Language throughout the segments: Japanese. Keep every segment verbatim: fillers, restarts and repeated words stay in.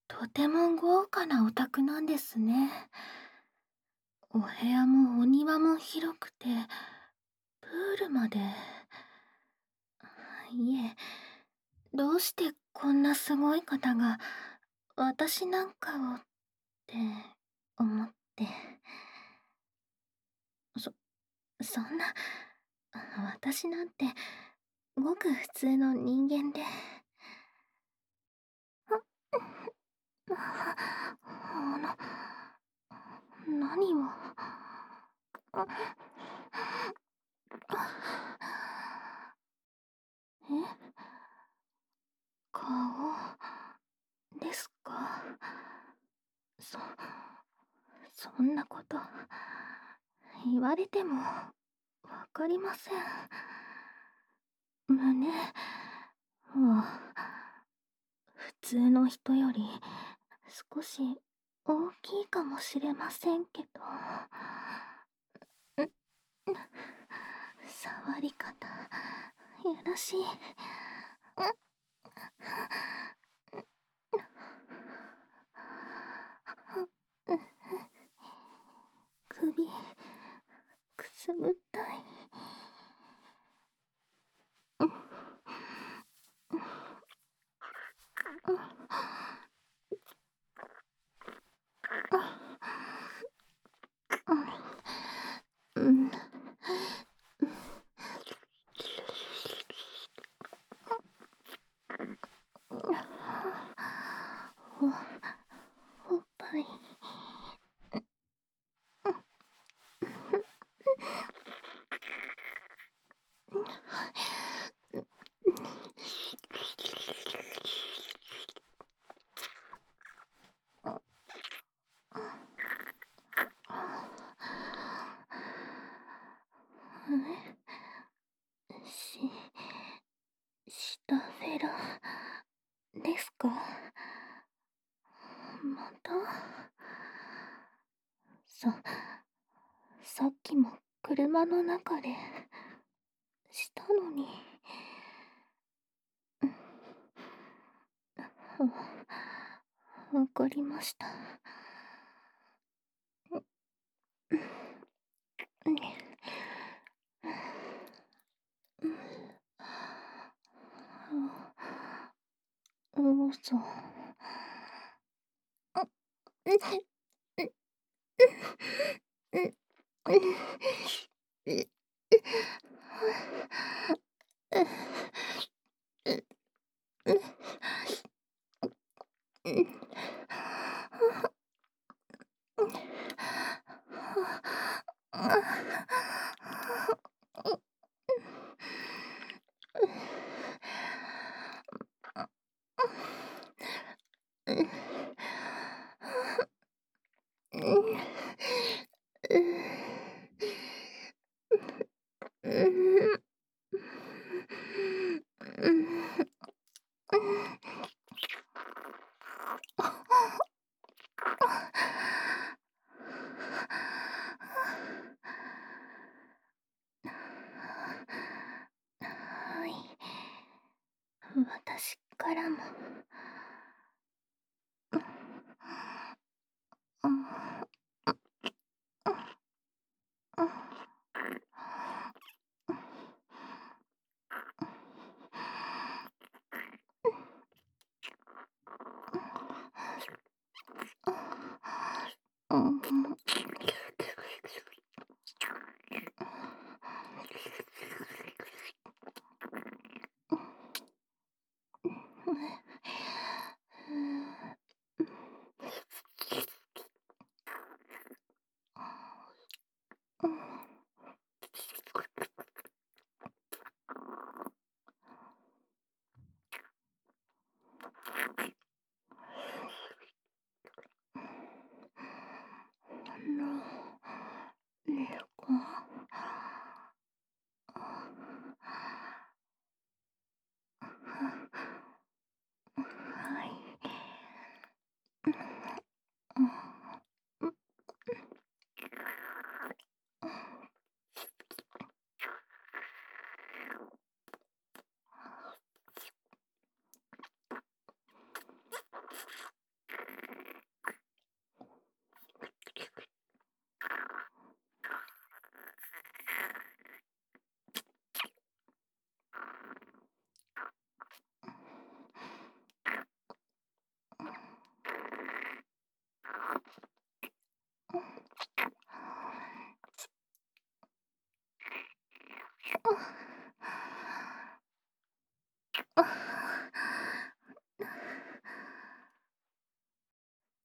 とても豪華なお宅なんですね。お部屋もお庭も広くて、プールまで。いえ、どうしてこんなすごい方が私なんかをって思って。そ、そんな、私なんてごく普通の人間で。あの、何を。え、顔ですか？そ、そんなこと言われてもわかりません。胸は普通の人より少し大きいかもしれませんけど、触り方やらしい。首くすぐったい。うん。お、おっぱい。え、し、下フェラですか？また。さ、さっきも車の中でしたのに。わ、わかりました。うそ。はい。私からも。うん。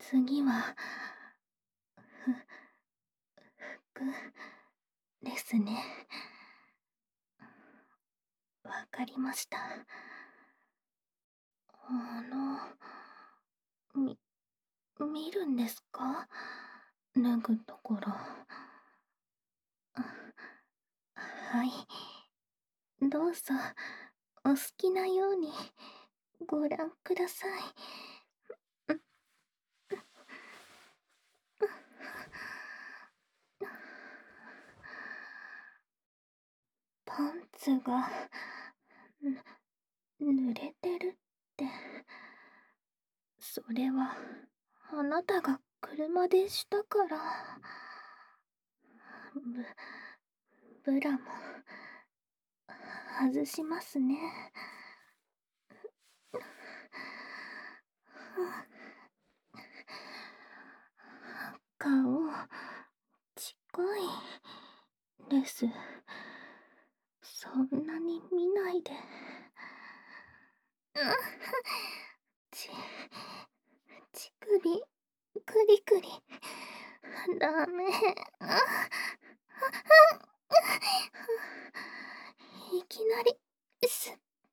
次は、ふ、服ですね。わかりました。あの、み、見るんですか？脱ぐところ。あ、はい。どうぞ、お好きなようにご覧ください。パンツが、ぬ、濡れてるって。それは、あなたが車でしたから。ブ、ブラも、外しますね。顔、近いです。そんなに見ないで。ち、乳首、クリクリ。ダメ。いきなり、吸って。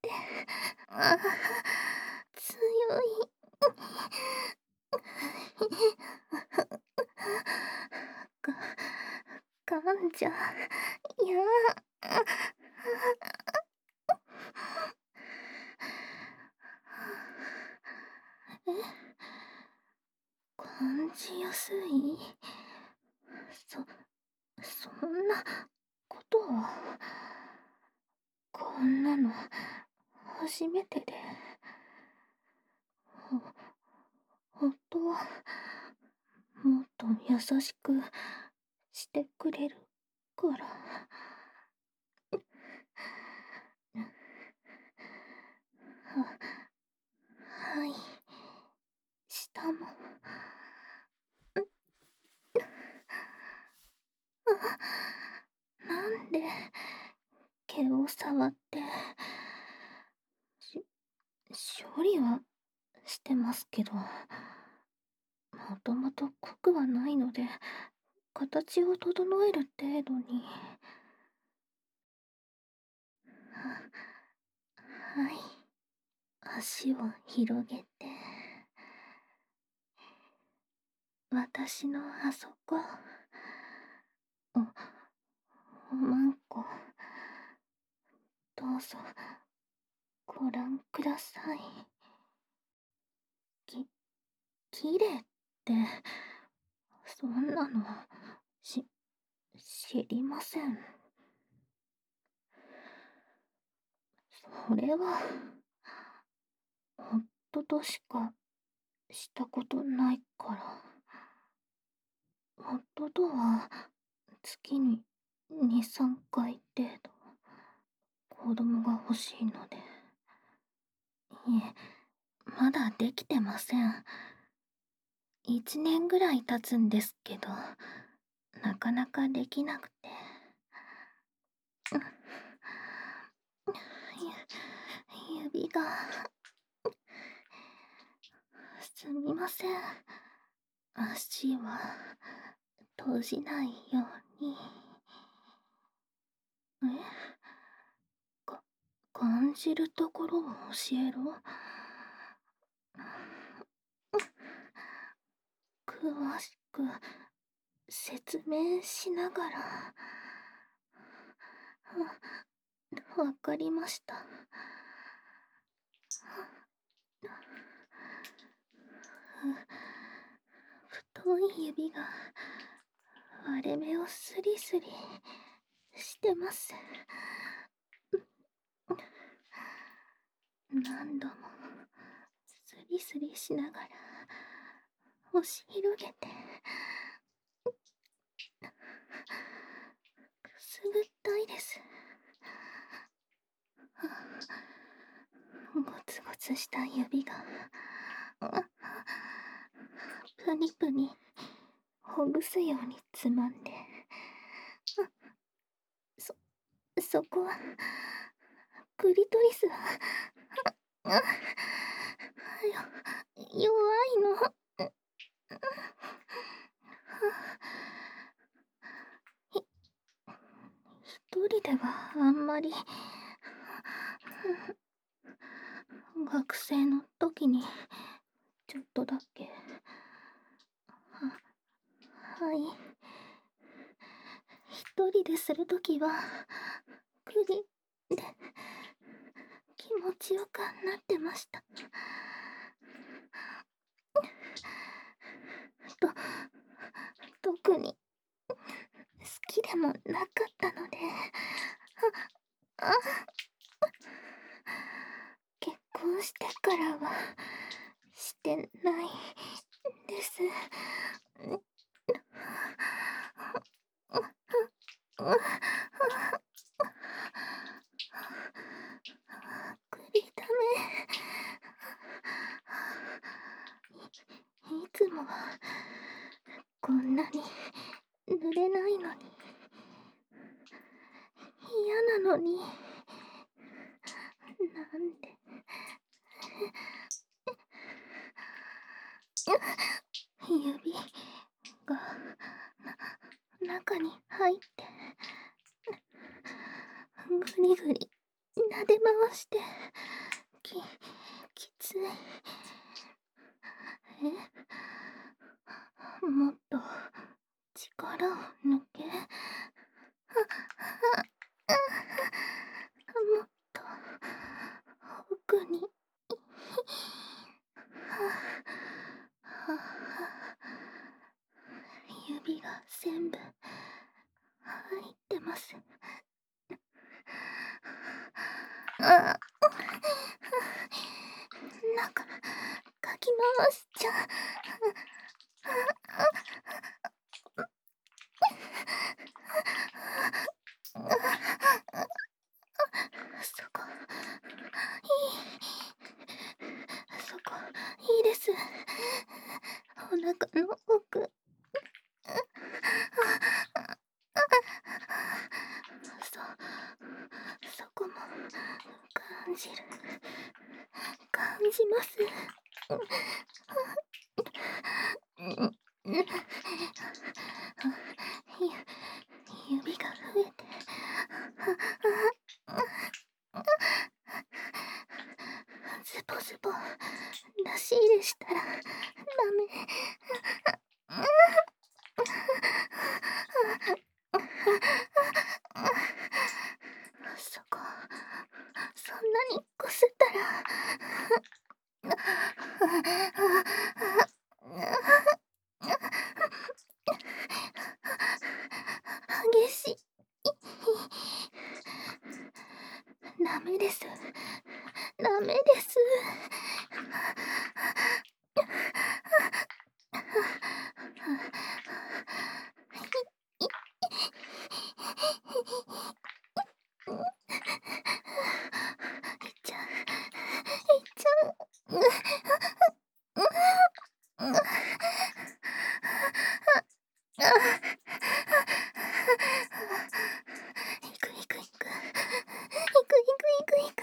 あ、強い。か、噛んじゃ、いや。え、感じやすい？そ、そんなことは。こんなの、初めてで。ほ、夫は、もっと優しくしてくれるから。は、はい。下も。なんで、毛を触って。し、処理はしてますけど、もともと濃くはないので、形を整える程度に。は、はい。足を広げて。私のあそこ。お、おまんこ。どうぞ、ご覧ください。き、きれいって、そんなの、し、知りません。それは、夫としかしたことないから。夫とは月にに、さんかい程度。子供が欲しいので。いえ、まだできてません。一年ぐらい経つんですけど、なかなかできなくて。ゆ、指が。すみません。足は閉じないように。え？か、感じるところを教えろ。詳しく説明しながら。わかりました。太い指が割れ目をスリスリしてます。何度もスリスリしながら押し広げて。くすぐったいです。ゴツゴツした指がプニプニほぐすようにつまんで。そ、そこはクリトリスはよ、弱いの。 り学生の時にちょっとだけ。は、はい。一人でするときはクリで気持ちよくなってました。と、特に好きでもなかったので、あ、あ、結婚してからはしてないです。クリダメ。い、いつもはこんなに濡れないのに、嫌なのに、なんで。指が中に入ってぐりぐり撫で回してき、きつい。え、もっと力を抜け。もっと奥に。指が全部入ってます。あ、なんかかき回しちゃう。そこいい、そこいいです。お腹の奥。そ、そこも感じる、感じます。ゆ、指が増えて。ズボズボ出し入れしたらダメ。そこ、そんなにこすったら激しい。ダメです。ダメです。いっちゃう、いっちゃう。いくいくいくいくいくいくいくいく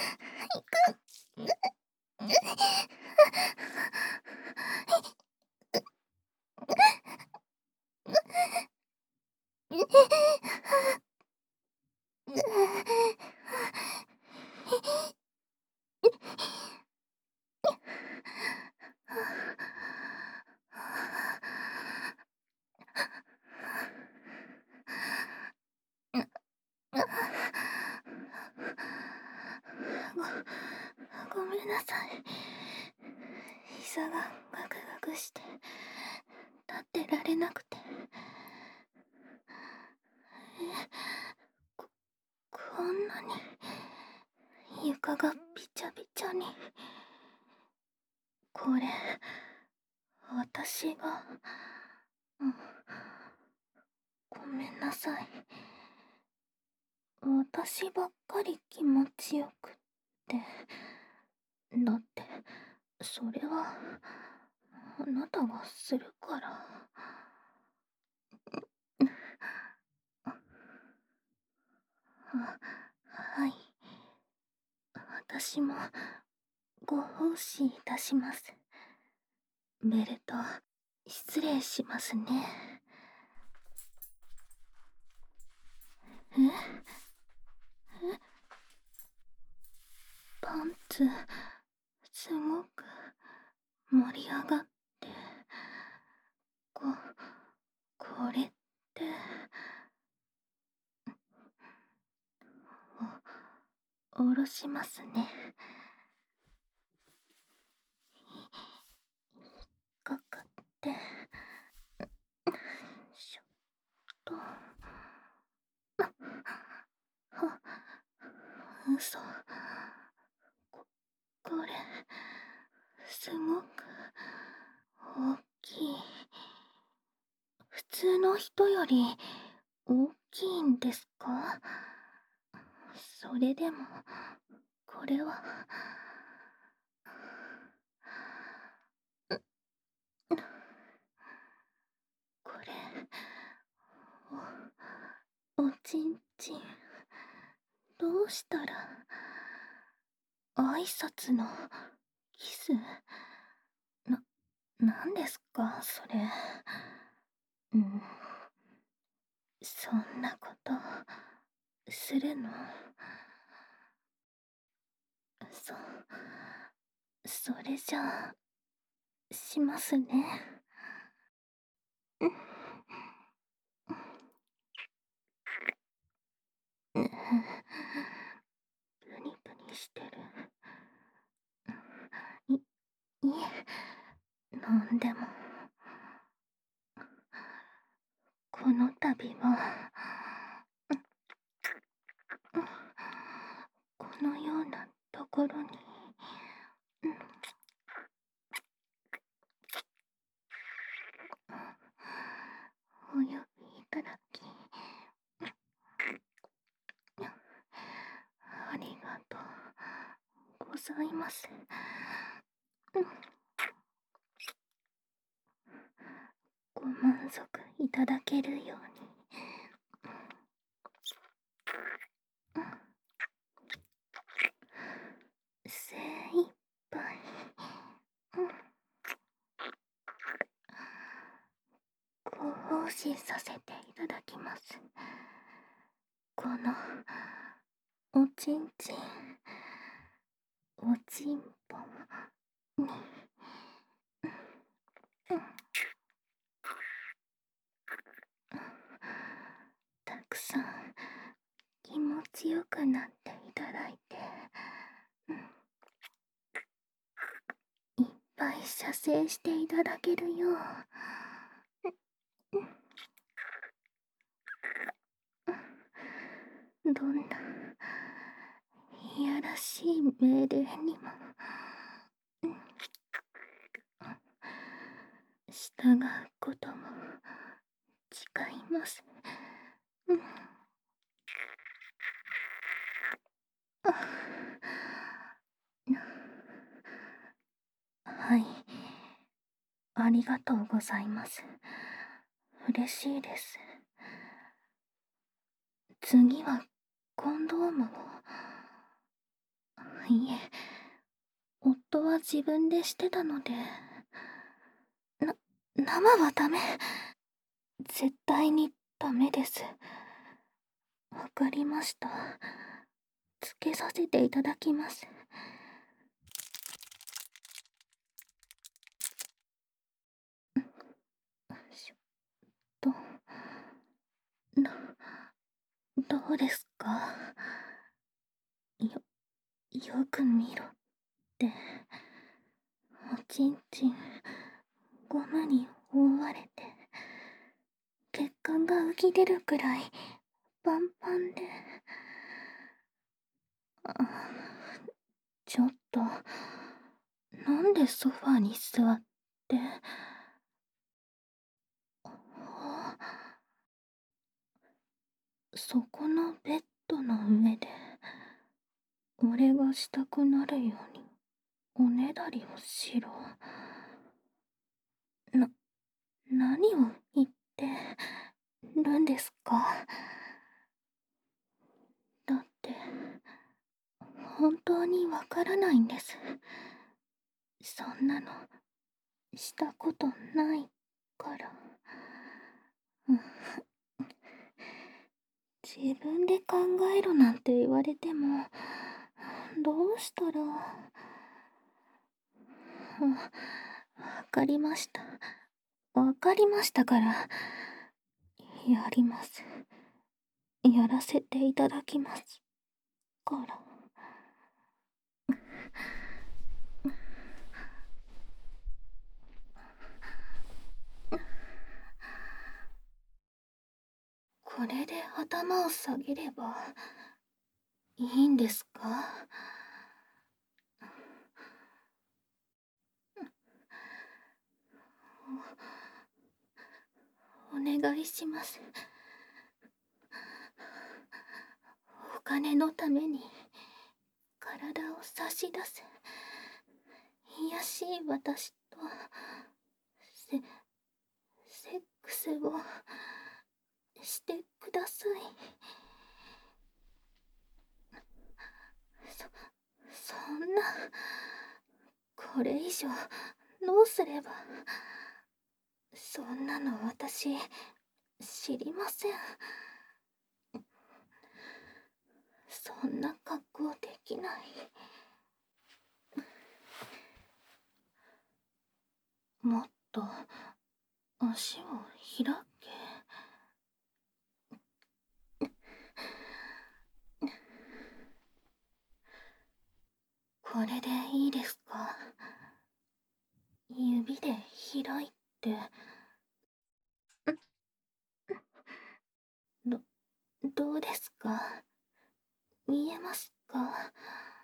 ご、ごめんなさい。膝がガクガクして立ってられなくて。え、こ、こんなに床がびちゃびちゃに。これ、私が、うん、ごめんなさい。私ばっかり気持ちよくって。だって、それは、あなたがするから。あ、はい。私も、ご奉仕いたします。ベルト、失礼しますね。え？え？ パンツ、すごく盛り上がって、こ、これって、お、おろしますね。かかって、しょっと、は、嘘。こ、これ、すごく、大きい。普通の人より、大きいんですか？それでも、これは、これ、お、おちんちん、どうしたら、挨拶の、キス、な、なんですか、それ。うん、そんなこと、するの？そ、それじゃあ、しますね。うん、プニプニしてる。い、いえ、なんでも。この度は、このようなところに、お呼びいただき、ありがとうございます。ご満足いただけるように。精一杯、ご奉仕させていただきます。この、おちんちん、おちんぽに、たくさん気持ちよくなっていただいて、いっぱい射精していただけるよう、どんないやらしい命令にも従うことも誓います。うん、はい、ありがとうございます。嬉しいです。次はコンドームを。いえ、夫は自分でしてたので。な、生はダメ。絶対にダメです。わかりました。つけさせていただきます。しょっと、ど、どうですか？よ、よく見ろって。おちんちん、ゴムに覆われて、血管が浮き出るくらいパンパンで。あ、ちょっと、なんでソファーに座って。あ、そこのベッドの上で、俺がしたくなるようにおねだりをしろ。な、何を言ってるんですか？だって、本当にわからないんです。そんなの、したことないから。うん、自分で考えろなんて言われても、 どうしたら。うん、わかりました。わかりましたから。やります。やらせていただきますから。これで頭を下げればいいんですか？お、お願いします。お金のために体を差し出す卑しい私とセセックスをしてください。そそんな、これ以上どうすれば。そんなの私知りません。そんな格好できない。もっと足を開け。これでいいですか？指で開いて。ど、どうですか？見えますか？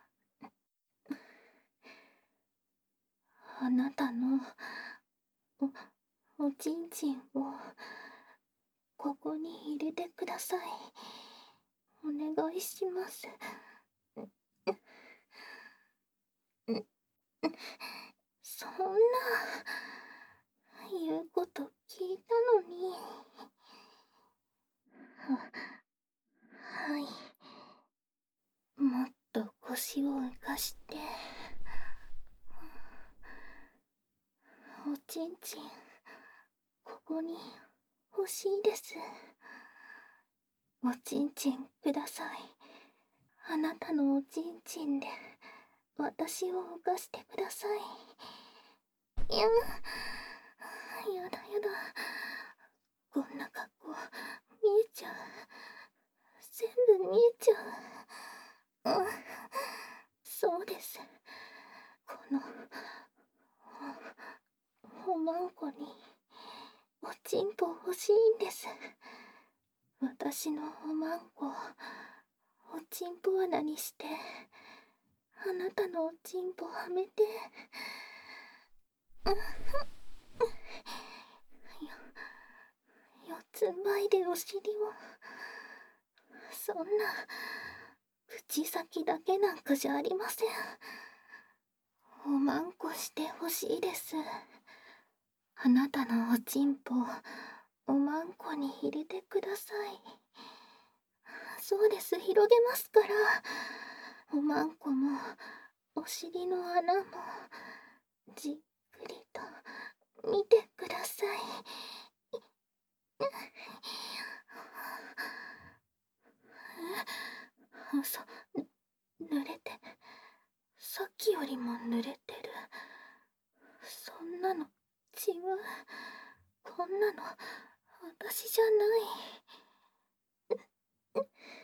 あなたのお、おちんちんをここに入れてください。お願いします。そんな、言うこと聞いたのに。は、はい。もっと腰を浮かして。おちんちん、ここに欲しいです。おちんちんください。あなたのおちんちんで私を浮かしてください。いや、やだやだ。こんな格好見えちゃう。全部見えちゃう。うん、そうです。このお、おまんこにおちんぽ欲しいんです。私のおまんこおちんぽ穴にしてあなたのおちんぽはめて。よ、四つん這いでお尻を。そんな口先だけなんかじゃありません。おまんこしてほしいです。あなたのおちんぽおまんこに入れてください。そうです、広げますから。おまんこもお尻の穴もじっくりと見てください。うそ、濡れて、さっきよりも濡れてる。そんなの違う。こんなの私じゃない。ど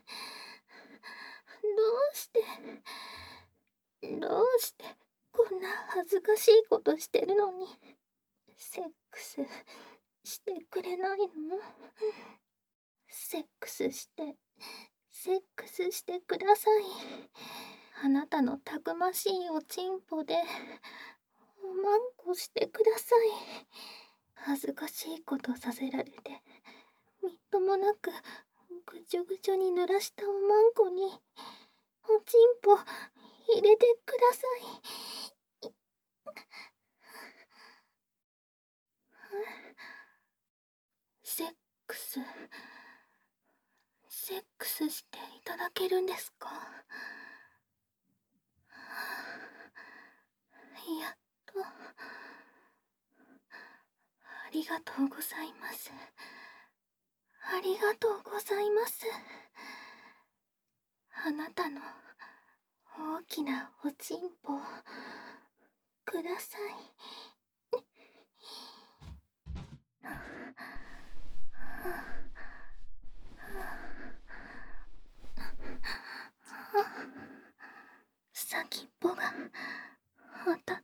うしてどうしてこんな恥ずかしいことしてるのにセックスしてくれないの？セックスしてセックスしてください。あなたのたくましいおちんぽでおまんこしてください。恥ずかしいことさせられてみっともなくぐちょぐちょに濡らしたおまんこにおちんぽ入れてください。セックスセックスしていただけるんですか？やっと。ありがとうございます。ありがとうございます。あなたの大きなおちんぽください。先っぽが当たって、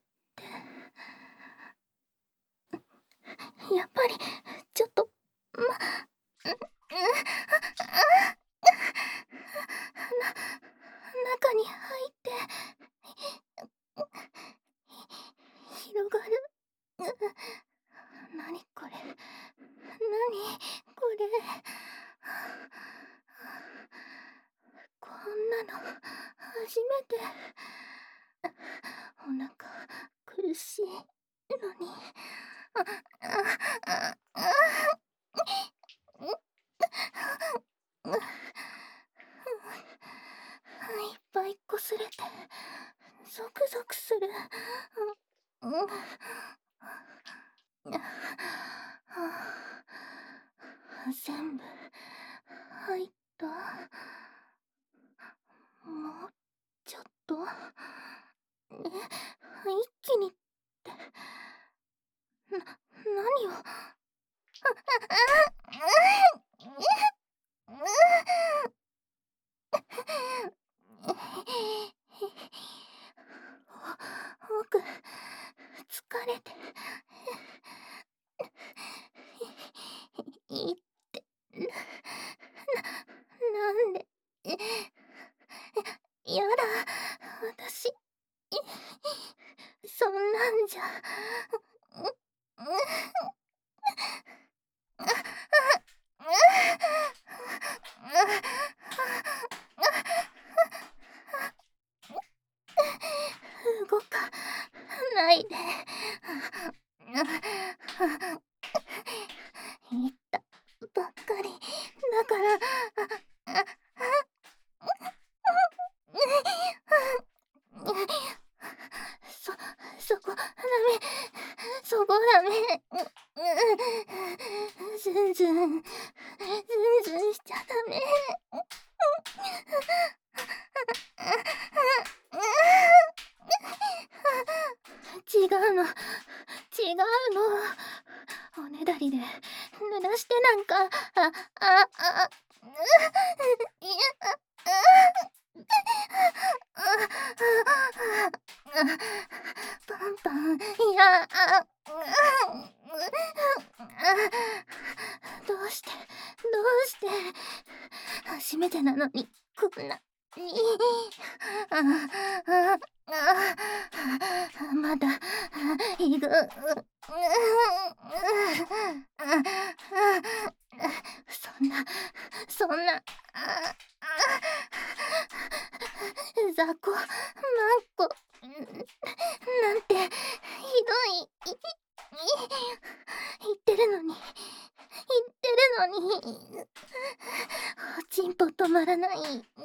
やっぱりちょっとま、んんな中に入って広がる。なにこれ、なにこれ、こんなの初めて。お腹苦しいのに。ああああいっぱいこすれてゾクゾクする。うんうん全部入った。もうちょっと。え、一気にってな、何を。僕疲れていってな、なんでやだ私そんなんじゃ動かないで。言ったばっかりだから。そ、そこダメ、そこダメ。ズンズン、ズンズンしちゃダメ。違うの、違うの。おねだりで濡らしてなんか、あ、あ、あ、いや、パンパン、いや、どうして、どうして、初めてなのに、こんなに。まだ、いく。そんな、そんな、雑魚、マンコ、なんて、ひどい、言ってるのに、言ってるのに、おちんぽ止まらない。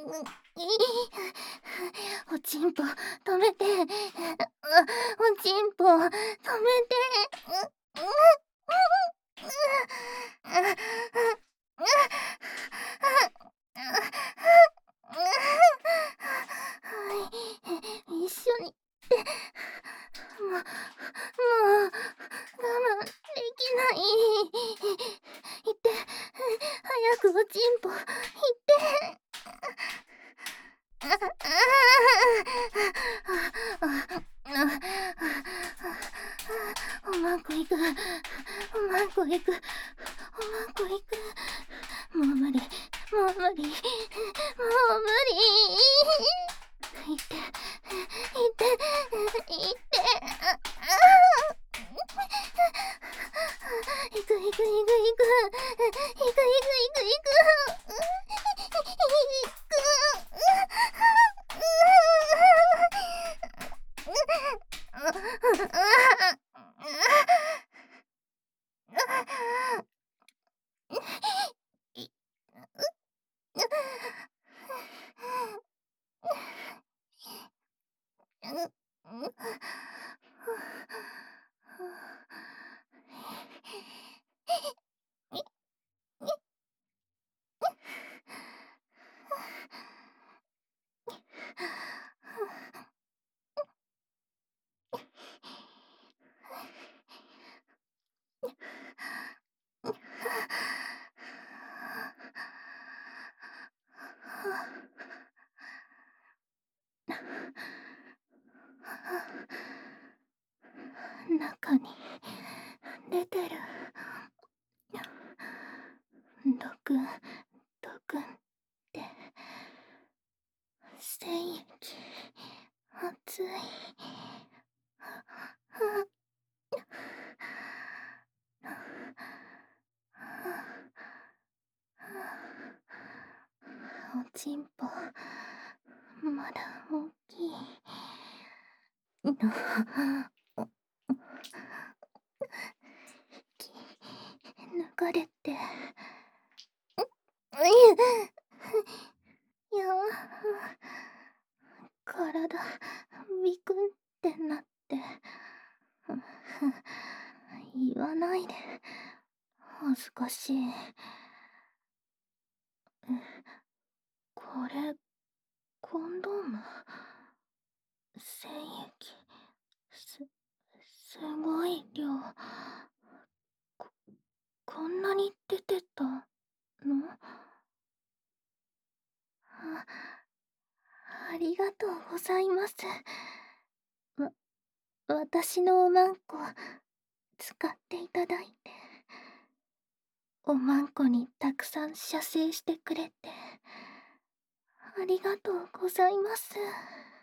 おちんぽ止めて、おちんぽ止めて。一緒に。もう、もう、我慢できない。行って、早くおちんぽ、行って。おまんこ行く、おまんこ行く、おまんこ行く。もう無理、もう無理、もう無理。行って、行って、行って。行く行く行く行く。行く行く行く行く行く。 出てる。ドクンドクンって精液熱い。おちんぽまだ大きい。抜かれて。いや、体ビクンってなって。言わないで、恥ずかしい。これコンドーム？精液すすごい量。ここんなに出てたの？あ、ありがとうございます。わ、私のおまんこ使っていただいて。おまんこにたくさん射精してくれてありがとうございます。